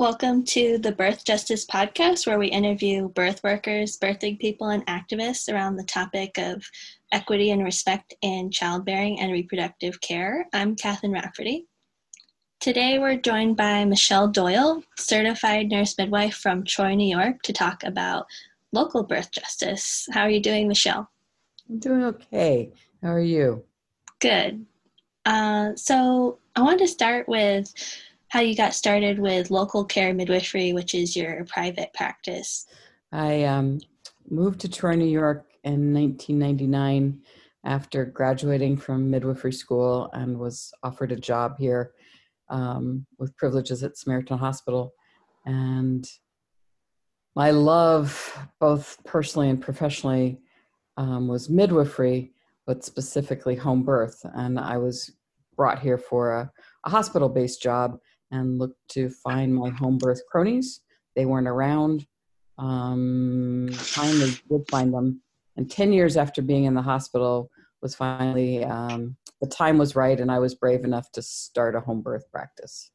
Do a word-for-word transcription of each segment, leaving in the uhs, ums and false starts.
Welcome to the Birth Justice Podcast, where we interview birth workers, birthing people, and activists around the topic of equity and respect in childbearing and reproductive care. I'm Katherine Rafferty. Today we're joined by Michelle Doyle, certified nurse midwife from Troy, New York, to talk about local birth justice. How are you doing, Michelle? I'm doing okay. How are you? Good. Uh, so I wanted to start with how you got started with Local Care Midwifery, which is your private practice. I um, moved to Troy, New York in nineteen ninety-nine after graduating from midwifery school and was offered a job here um, with privileges at Samaritan Hospital. And my love, both personally and professionally, um, was midwifery, but specifically home birth. And I was brought here for a, a hospital-based job and looked to find my home birth cronies. They weren't around. Um, finally did find them. And ten years after being in the hospital was finally, um, the time was right, and I was brave enough to start a home birth practice.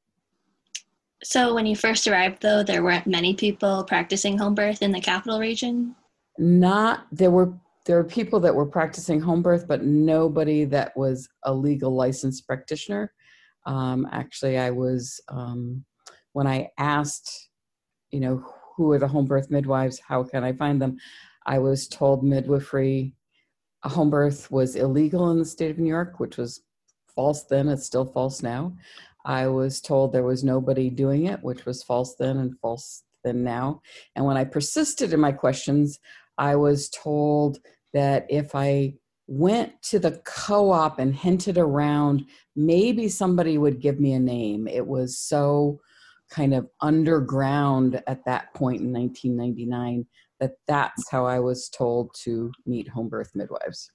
So when you first arrived, though, there weren't many people practicing home birth in the capital region? Not, there were there were people that were practicing home birth, but nobody that was a legal licensed practitioner. Um, actually, I was, um, when I asked, you know, who are the home birth midwives, how can I find them? I was told midwifery, a home birth was illegal in the state of New York, which was false then, it's still false now. I was told there was nobody doing it, which was false then and false then now. And when I persisted in my questions, I was told that if I went to the co-op and hinted around, maybe somebody would give me a name. It was so kind of underground at that point in nineteen ninety-nine that that's how I was told to meet home birth midwives.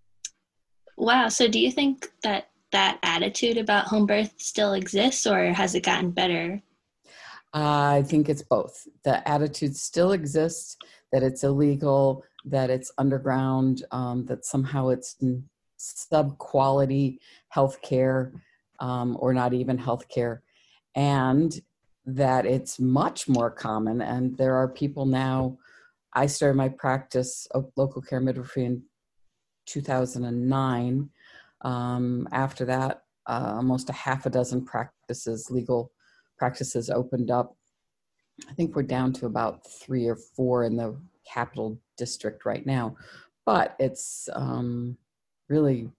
Wow. So do you think that that attitude about home birth still exists, or has it gotten better? I think it's both. The attitude still exists, that it's illegal, that it's underground, um, that somehow it's sub-quality healthcare, um, or not even healthcare, and that it's much more common. And there are people now, I started my practice of local care midwifery in two thousand nine. Um, after that, uh, almost a half a dozen practices, legal practices opened up. I think we're down to about three or four in the Capital District right now, but it's um, really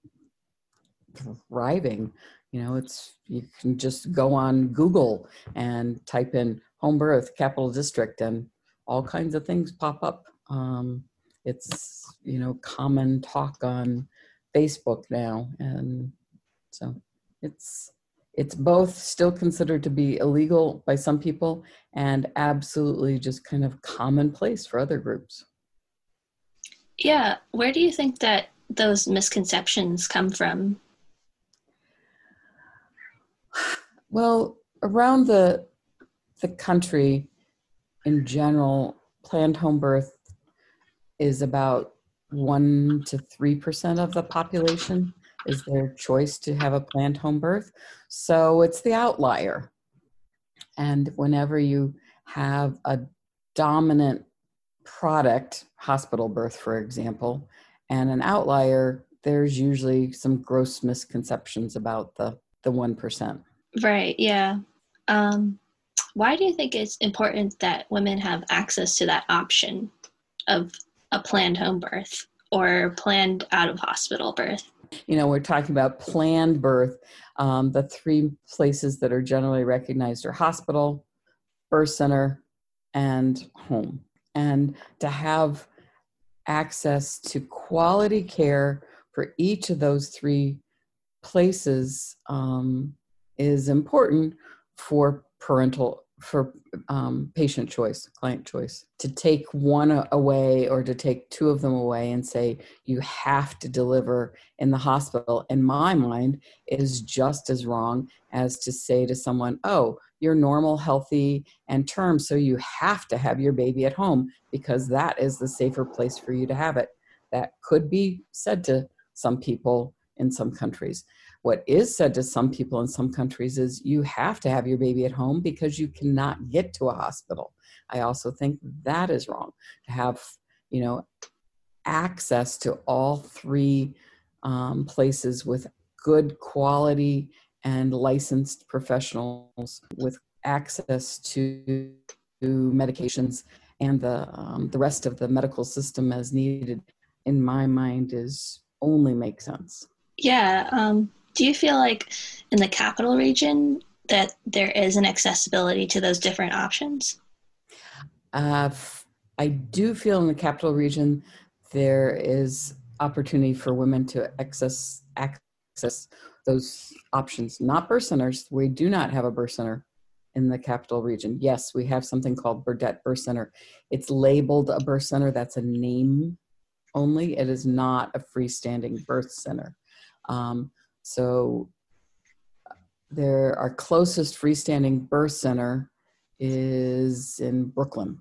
thriving. You know, it's, you can just go on Google and type in home birth Capital District and all kinds of things pop up. Um, it's, you know, common talk on Facebook now. And so it's, it's both still considered to be illegal by some people and absolutely just kind of commonplace for other groups. Yeah. Where do you think that those misconceptions come from? Well, around the the country in general, planned home birth is about one to three percent of the population is their choice to have a planned home birth. So it's the outlier. And whenever you have a dominant product, hospital birth, for example, and an outlier, there's usually some gross misconceptions about the, the one percent. Right, yeah. Um, why do you think it's important that women have access to that option of a planned home birth or planned out of hospital birth? You know, we're talking about planned birth. Um, the three places that are generally recognized are hospital, birth center, and home. And to have access to quality care for each of those three places um, is important for parental, for um, patient choice, client choice. To take one away or to take two of them away and say, you have to deliver in the hospital, in my mind, is just as wrong as to say to someone, oh, you're normal, healthy, and term, so you have to have your baby at home because that is the safer place for you to have it. That could be said to some people in some countries. What is said to some people in some countries is you have to have your baby at home because you cannot get to a hospital. I also think that is wrong. To have, you know, access to all three um, places with good quality and licensed professionals with access to, to medications and the um, the rest of the medical system as needed, in my mind, is only makes sense. Yeah. Um, do you feel like in the capital region that there is an accessibility to those different options? Uh, I do feel in the capital region there is opportunity for women to access access those options. Not birth centers. We do not have a birth center in the capital region. Yes, we have something called Burdett Birth Center. It's labeled a birth center. That's a name only. It is not a freestanding birth center. Um, so there, our closest freestanding birth center is in Brooklyn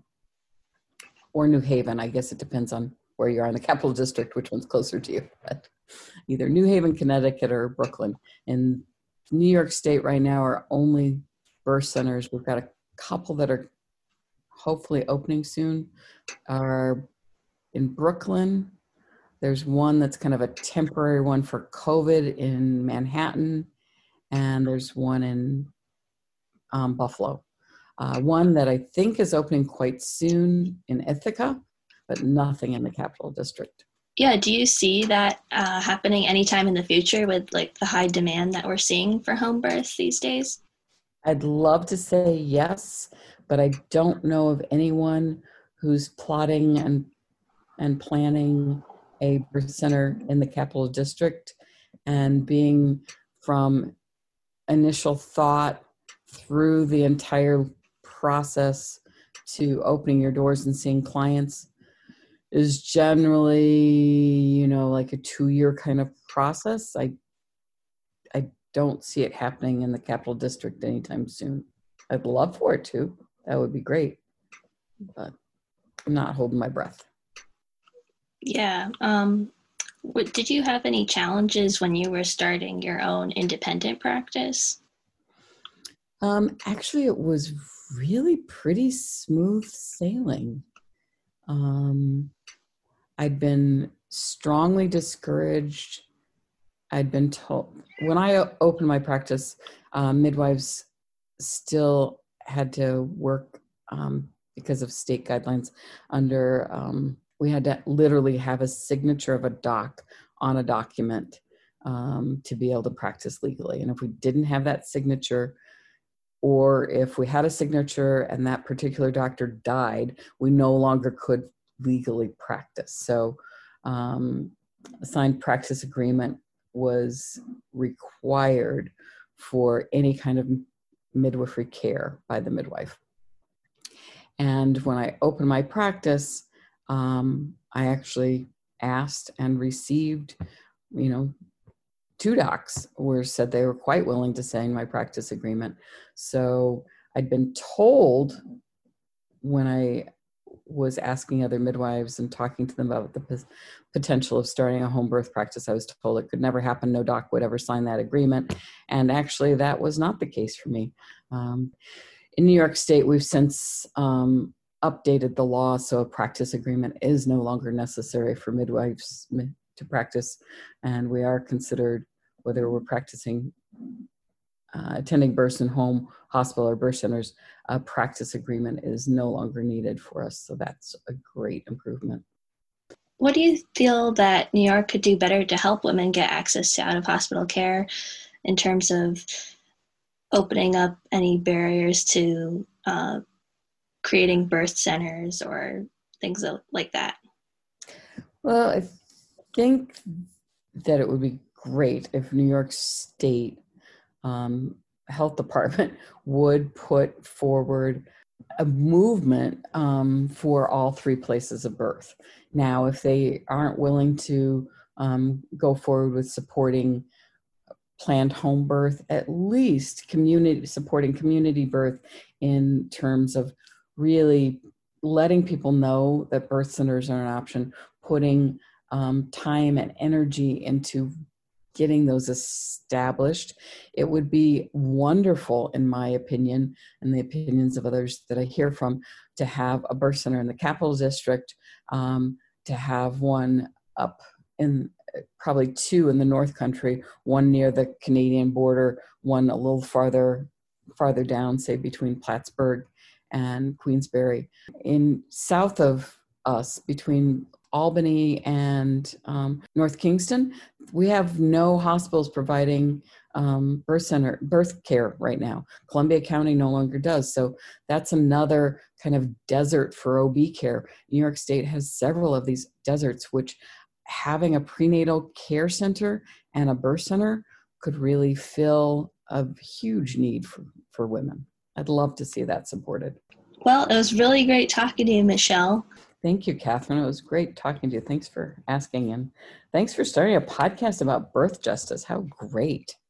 or New Haven. I guess it depends on where you are in the capital district, which one's closer to you. But either New Haven, Connecticut, or Brooklyn. In New York State right now are only birth centers. We've got a couple that are hopefully opening soon. Are in Brooklyn. There's one that's kind of a temporary one for COVID in Manhattan, and there's one in um, Buffalo. Uh, one that I think is opening quite soon in Ithaca, but nothing in the capital district. Yeah, do you see that uh, happening anytime in the future with like the high demand that we're seeing for home births these days? I'd love to say yes, but I don't know of anyone who's plotting and and planning a birth center in the capital district. And being from initial thought through the entire process to opening your doors and seeing clients is generally, you know, like a two-year kind of process. I I don't see it happening in the capital district anytime soon. I'd love for it to. That would be great. But I'm not holding my breath. Yeah. Um, what, did you have any challenges when you were starting your own independent practice? Um, actually, it was really pretty smooth sailing. Um, I'd been strongly discouraged. I'd been told, when I opened my practice, uh, midwives still had to work um, because of state guidelines under, um, we had to literally have a signature of a doc on a document um, to be able to practice legally. And if we didn't have that signature, or if we had a signature and that particular doctor died, we no longer could legally practice. So um, a signed practice agreement was required for any kind of midwifery care by the midwife. And when I opened my practice, um, I actually asked and received, you know, two docs were said they were quite willing to sign my practice agreement. So I'd been told when I was asking other midwives and talking to them about the p- potential of starting a home birth practice, I was told it could never happen. No doc would ever sign that agreement. And actually that was not the case for me. Um, in New York State, we've since um, updated the law, so a practice agreement is no longer necessary for midwives to practice, and we are considered, whether we're practicing, uh, attending births in home, hospital, or birth centers, a practice agreement is no longer needed for us. So that's a great improvement. What do you feel that New York could do better to help women get access to out-of-hospital care in terms of opening up any barriers to uh, creating birth centers or things like that? Well, I think that it would be great if New York State um, Health Department would put forward a movement um, for all three places of birth. Now, if they aren't willing to um, go forward with supporting planned home birth, at least community supporting community birth in terms of really letting people know that birth centers are an option, putting um, time and energy into getting those established. It would be wonderful, in my opinion, and the opinions of others that I hear from, to have a birth center in the Capital District, um, to have one up in probably two in the North Country, one near the Canadian border, one a little farther farther down, say between Plattsburgh and Queensbury. In south of us, between Albany and um, North Kingston, we have no hospitals providing um, birth center, birth care right now. Columbia County no longer does. So that's another kind of desert for O B care. New York State has several of these deserts, which having a prenatal care center and a birth center could really fill a huge need for, for women. I'd love to see that supported. Well, it was really great talking to you, Michelle. Thank you, Catherine. It was great talking to you. Thanks for asking, and thanks for starting a podcast about birth justice. How great.